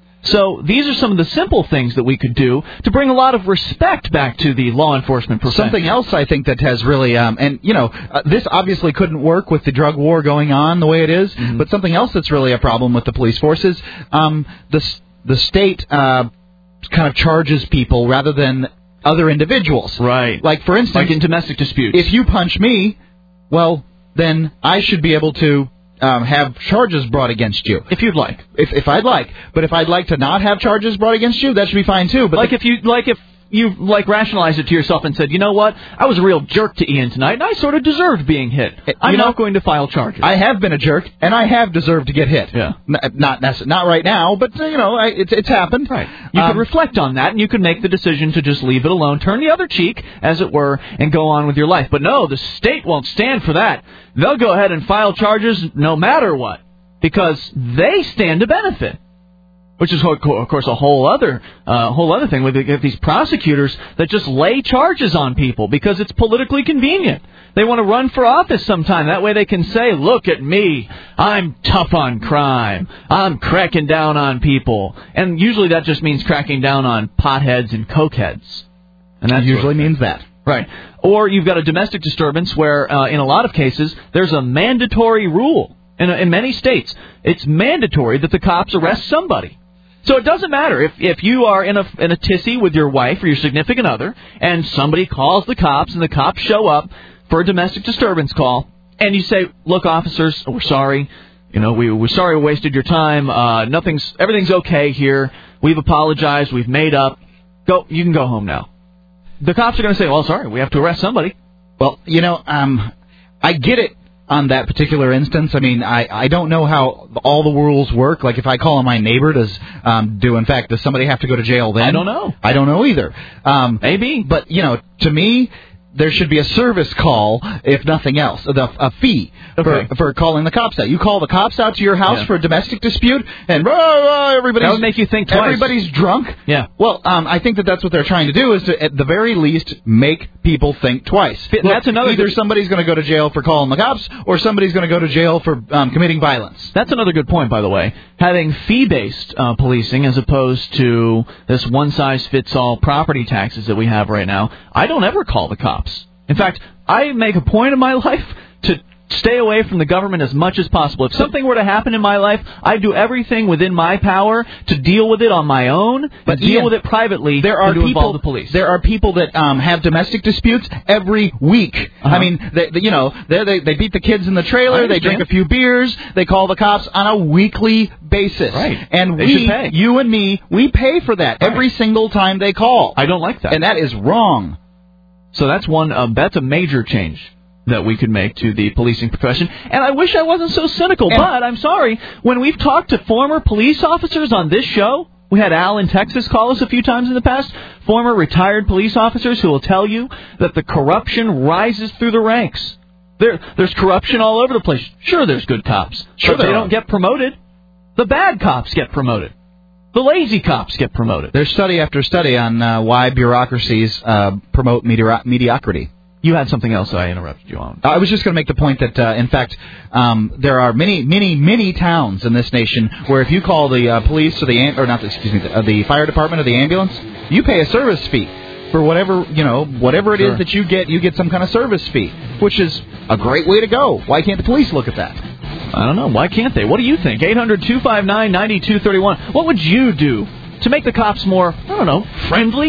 So these are some of the simple things that we could do to bring a lot of respect back to the law enforcement profession. Something else I think that has really, um, and you know, uh, this obviously couldn't work with the drug war going on the way it is, Mm-hmm. but something else that's really a problem with the police force is um, the, s- the state uh, kind of charges people rather than other individuals. Right. Like, for instance, Like in domestic disputes. if you punch me, well, then I should be able to um, have charges brought against you. If you'd like. If if I'd like. But if I'd like to not have charges brought against you, that should be fine, too. But Like the- if you like if you like rationalized it to yourself and said, you know what, I was a real jerk to Ian tonight, and I sort of deserved being hit. I'm you know, not going to file charges. I have been a jerk, and I have deserved to get hit. Yeah. N- not necess- not right now, but, uh, you know, I, it's it's happened. Right. You Um, could reflect on that, and you could make the decision to just leave it alone, turn the other cheek, as it were, and go on with your life. But no, the state won't stand for that. They'll go ahead and file charges no matter what, because they stand to benefit. Which is, of course, a whole other uh, whole other thing. We get these prosecutors that just lay charges on people because it's politically convenient. They want to run for office sometime. That way they can say, look at me. I'm tough on crime. I'm cracking down on people. And usually that just means cracking down on potheads and cokeheads. And that usually means that. Right. Or you've got a domestic disturbance where, uh, in a lot of cases, there's a mandatory rule. In, in many states, it's mandatory that the cops arrest somebody. So it doesn't matter if if you are in a in a tizzy with your wife or your significant other, and somebody calls the cops, and the cops show up for a domestic disturbance call, and you say, "Look, officers, we're sorry. You know, we we're sorry we wasted your time. Uh, nothing's everything's okay here. We've apologized. We've made up. Go. You can go home now." The cops are going to say, "Well, sorry, we have to arrest somebody." Well, you know, um, I get it. On that particular instance, I mean, I, I don't know how all the rules work. Like, if I call on my neighbor, does um, do in fact does somebody have to go to jail then? I don't know. I don't know either. Um, Maybe, but you know, to me, there should be a service call, if nothing else, the, a fee Okay. for, for calling the cops out. You call the cops out to your house Yeah. for a domestic dispute, and rah, rah, everybody's That would make you think twice. everybody's drunk. Yeah. Well, um, I think that that's what they're trying to do is to, at the very least, make people think twice. But Look, that's another either good- somebody's going to go to jail for calling the cops, or somebody's going to go to jail for um, committing violence. That's another good point, by the way. Having fee-based uh, policing as opposed to this one-size-fits-all property taxes that we have right now, I don't ever call the cops. In fact, I make a point in my life to stay away from the government as much as possible. If something were to happen in my life, I do everything within my power to deal with it on my own, but deal Ian, with it privately. There are and to people. involve the police. There are people that um, have domestic disputes every week. Uh-huh. I mean, they, they, you know, they they they beat the kids in the I trailer. They understand. drink a few beers. They call the cops on a weekly basis. Right. And They we, should pay. you and me, we pay for that Right. every single time they call. I don't like that. And that is wrong. So that's one. Uh, that's a major change that we could make to the policing profession. And I wish I wasn't so cynical, And- but I'm sorry. When we've talked to former police officers on this show, we had Al in Texas call us a few times in the past, former retired police officers who will tell you that the corruption rises through the ranks. There, there's corruption all over the place. Sure, there's good cops. Sure but they there don't are. get promoted. The bad cops get promoted. The lazy cops get promoted. There's study after study on uh, why bureaucracies uh, promote meteor- mediocrity. You had something else I interrupted you on. I was just going to make the point that, uh, in fact, um, there are many, many, many towns in this nation where if you call the uh, police or the am- or not, the, excuse me, the, uh, the fire department or the ambulance, you pay a service fee for whatever you know, whatever it Sure. is that you get. You get some kind of service fee, which is a great way to go. Why can't the police look at that? I don't know. Why can't they? What do you think? eight hundred two five nine nine two three one. What would you do to make the cops more, I don't know, friendly? To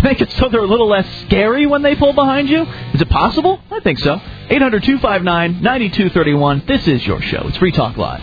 Make it so they're a little less scary when they pull behind you? Is it possible? I think so. eight hundred two five nine nine two three one. This is your show. It's Free Talk Live.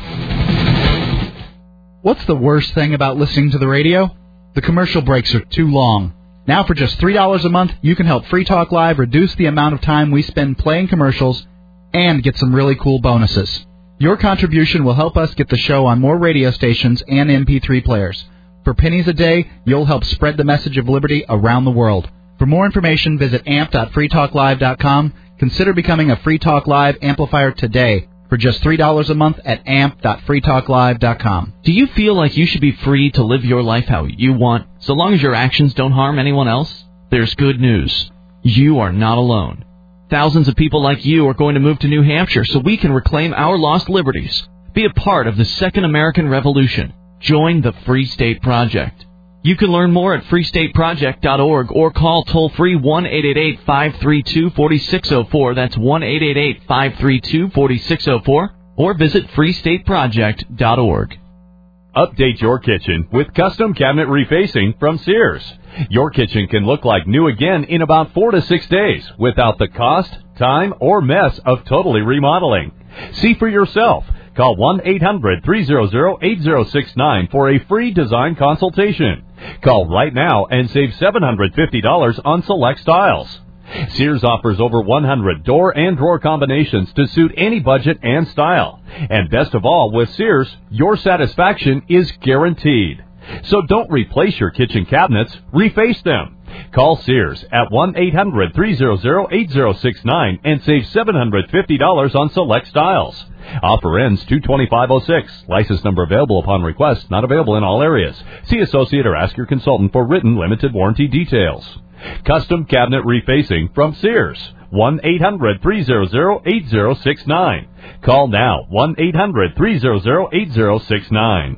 What's the worst thing about listening to the radio? The commercial breaks are too long. Now for just three dollars a month, you can help Free Talk Live reduce the amount of time we spend playing commercials and get some really cool bonuses. Your contribution will help us get the show on more radio stations and M P three players. For pennies a day, you'll help spread the message of liberty around the world. For more information, visit amp dot free talk live dot com. Consider becoming a Free Talk Live amplifier today for just three dollars a month at amp dot free talk live dot com. Do you feel like you should be free to live your life how you want, so long as your actions don't harm anyone else? There's good news. You are not alone. Thousands of people like you are going to move to New Hampshire so we can reclaim our lost liberties. Be a part of the Second American Revolution. Join the Free State Project. You can learn more at free state project dot org or call toll-free one eight eight eight, five three two, four six zero four. That's one eight eight eight, five three two, four six zero four. Or visit free state project dot org. Update your kitchen with custom cabinet refacing from Sears. Your kitchen can look like new again in about four to six days without the cost, time, or mess of totally remodeling. See for yourself. Call one eight hundred, three hundred, eight zero six nine for a free design consultation. Call right now and save seven hundred fifty dollars on select styles. Sears offers over one hundred door and drawer combinations to suit any budget and style. And best of all, with Sears, your satisfaction is guaranteed. So don't replace your kitchen cabinets, reface them. Call Sears at one eight hundred, three hundred, eight zero six nine and save seven hundred fifty dollars on select styles. Offer ends two twenty-five oh six. License number available upon request. Not available in all areas. See associate or ask your consultant for written limited warranty details. Custom cabinet refacing from Sears. one eight hundred, three hundred, eight zero six nine. Call now. one eight hundred, three hundred, eight zero six nine.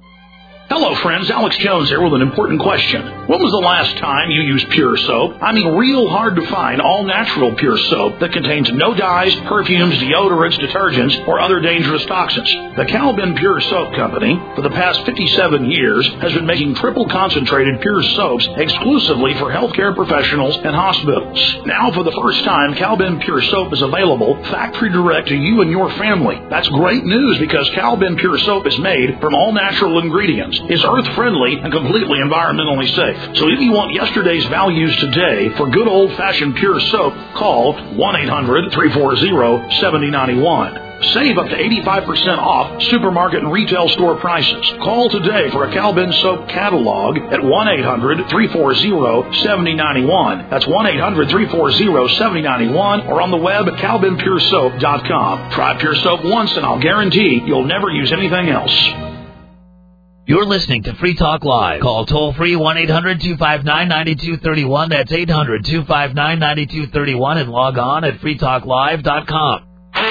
Hello, friends. Alex Jones here with an important question. When was the last time you used Pure Soap? I mean, real hard to find all-natural Pure Soap that contains no dyes, perfumes, deodorants, detergents, or other dangerous toxins. The Calvin Pure Soap Company, for the past fifty-seven years, has been making triple-concentrated Pure Soaps exclusively for healthcare professionals and hospitals. Now, for the first time, Calvin Pure Soap is available factory direct to you and your family. That's great news because Calvin Pure Soap is made from all-natural ingredients, is earth-friendly, and completely environmentally safe. So if you want yesterday's values today for good old-fashioned Pure Soap, call one eight hundred, three four zero, seven zero nine one. Save up to eighty-five percent off supermarket and retail store prices. Call today for a Calvin Soap catalog at one eight hundred, three four zero, seven zero nine one. That's one eight hundred, three four zero, seven zero nine one or on the web at calvin pure soap dot com. Try Pure Soap once and I'll guarantee you'll never use anything else. You're listening to Free Talk Live. Call toll-free one eight hundred, two five nine, nine two three one. That's eight hundred, two five nine, nine two three one and log on at free talk live dot com.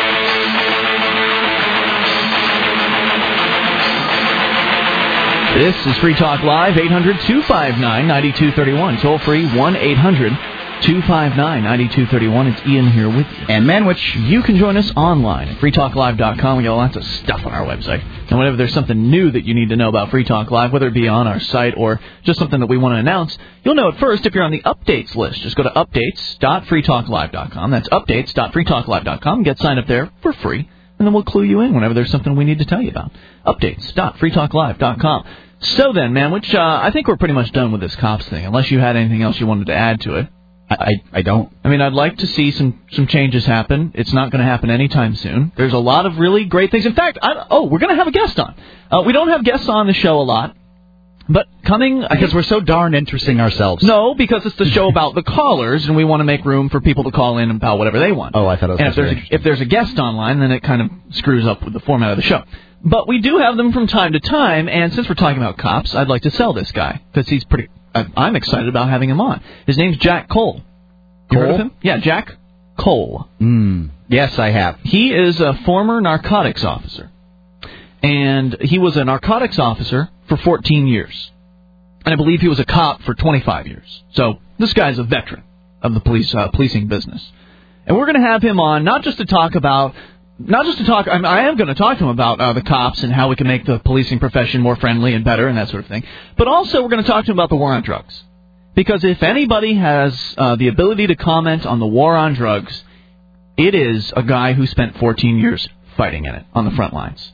This is Free Talk Live, eight hundred, two five nine, nine two three one. Toll-free one eight hundred, two five nine, nine two three one. It's Ian here with you. And Manwich. You can join us online at free talk live dot com. We got lots of stuff on our website. And whenever there's something new that you need to know about Free Talk Live, whether it be on our site or just something that we want to announce, you'll know it first if you're on the updates list. Just go to updates dot free talk live dot com. That's updates dot free talk live dot com. Get signed up there for free, and then we'll clue you in whenever there's something we need to tell you about. updates dot free talk live dot com. So then, man, which uh, I think we're pretty much done with this cops thing, unless you had anything else you wanted to add to it. I, I, I don't. I mean, I'd like to see some, some changes happen. It's not going to happen anytime soon. There's a lot of really great things. In fact, I, oh, we're going to have a guest on. Uh, we don't have guests on the show a lot, but coming... Because we're so darn interesting ourselves. No, because it's the show about the callers, and we want to make room for people to call in about whatever they want. Oh, I thought it was And if there's, a, if there's a guest online, then it kind of screws up with the format of the show. But we do have them from time to time, and since we're talking about cops, I'd like to sell this guy, because he's pretty... I'm excited about having him on. His name's Jack Cole. You Cole? heard of him? Yeah, Jack Cole. Mm, yes, I have. He is a former narcotics officer. And he was a narcotics officer for fourteen years. And I believe he was a cop for twenty-five years. So this guy's a veteran of the police uh, policing business. And we're going to have him on not just to talk about... Not just to talk, I, mean, I am going to talk to him about uh, the cops and how we can make the policing profession more friendly and better and that sort of thing. But also we're going to talk to him about the war on drugs. Because if anybody has uh, the ability to comment on the war on drugs, it is a guy who spent fourteen years fighting in it on the front lines.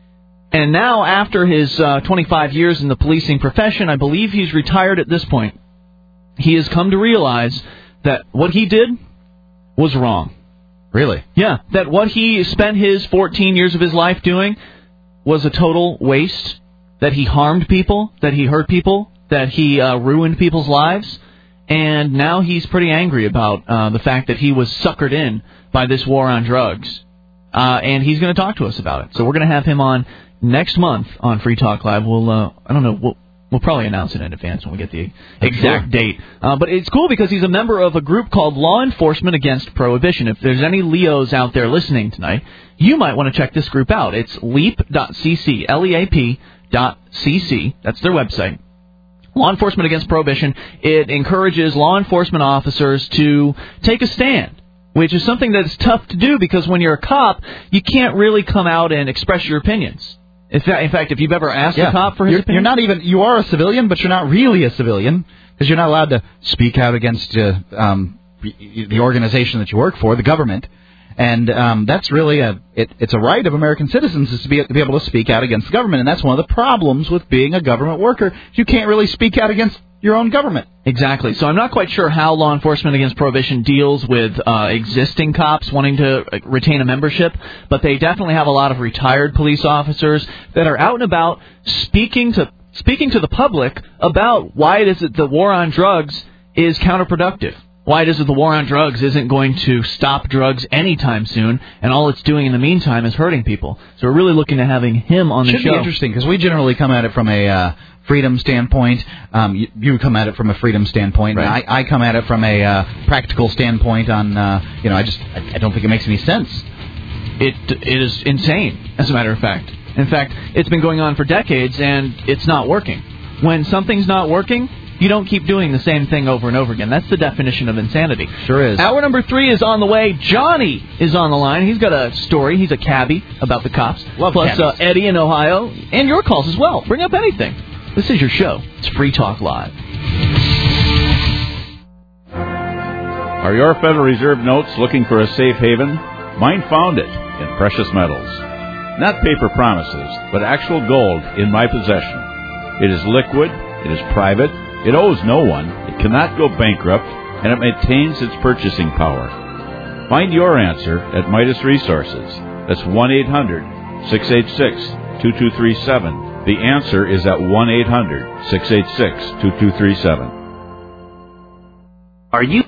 And now, after his uh, twenty-five years in the policing profession, I believe he's retired at this point, he has come to realize that what he did was wrong. Really? Yeah, that what he spent his fourteen years of his life doing was a total waste, that he harmed people, that he hurt people, that he uh, ruined people's lives, and now he's pretty angry about uh, the fact that he was suckered in by this war on drugs. Uh, and he's going to talk to us about it. So we're going to have him on next month on Free Talk Live. We'll, uh, I don't know, we'll, we'll probably announce it in advance when we get the exact sure. date. Uh, but it's cool because he's a member of a group called Law Enforcement Against Prohibition. If there's any Leos out there listening tonight, you might want to check this group out. It's leap dot c c, L E A P dot C C. That's their website. Law Enforcement Against Prohibition. It encourages law enforcement officers to take a stand, which is something that's tough to do because when you're a cop, you can't really come out and express your opinions. In fact, if you've ever asked yeah. a cop for his you're, opinion... You're not even... You are a civilian, but you're not really a civilian because you're not allowed to speak out against uh, um, the organization that you work for, the government. And um, that's really a... It, it's a right of American citizens is to be, to be able to speak out against the government. And that's one of the problems with being a government worker. You can't really speak out against your own government. Exactly. So I'm not quite sure how Law Enforcement Against Prohibition deals with uh, existing cops wanting to retain a membership, but they definitely have a lot of retired police officers that are out and about speaking to speaking to the public about why it is that the war on drugs is counterproductive. Why it is that the war on drugs isn't going to stop drugs anytime soon, and all it's doing in the meantime is hurting people. So we're really looking at having him on the Should show. Should be interesting, because we generally come at it from a uh, freedom standpoint. Um, you, you come at it from a freedom standpoint, right. and I, I come at it from a uh, practical standpoint on, uh, you know, I just, I, I don't think it makes any sense. It It is insane, as a matter of fact. In fact, it's been going on for decades, and it's not working. When something's not working, you don't keep doing the same thing over and over again. That's the definition of insanity. Sure is. Hour number three is on the way. Johnny is on the line. He's got a story. He's a cabbie about the cops. Love Plus uh, cabbies. Eddie in Ohio. And your calls as well. Bring up anything. This is your show. It's Free Talk Live. Are your Federal Reserve notes looking for a safe haven? Mine found it in precious metals. Not paper promises, but actual gold in my possession. It is liquid. It is private. It owes no one, it cannot go bankrupt, and it maintains its purchasing power. Find your answer at Midas Resources. That's one eight hundred, six eight six, two two three seven. The answer is at one eight hundred, six eight six, two two three seven. Are you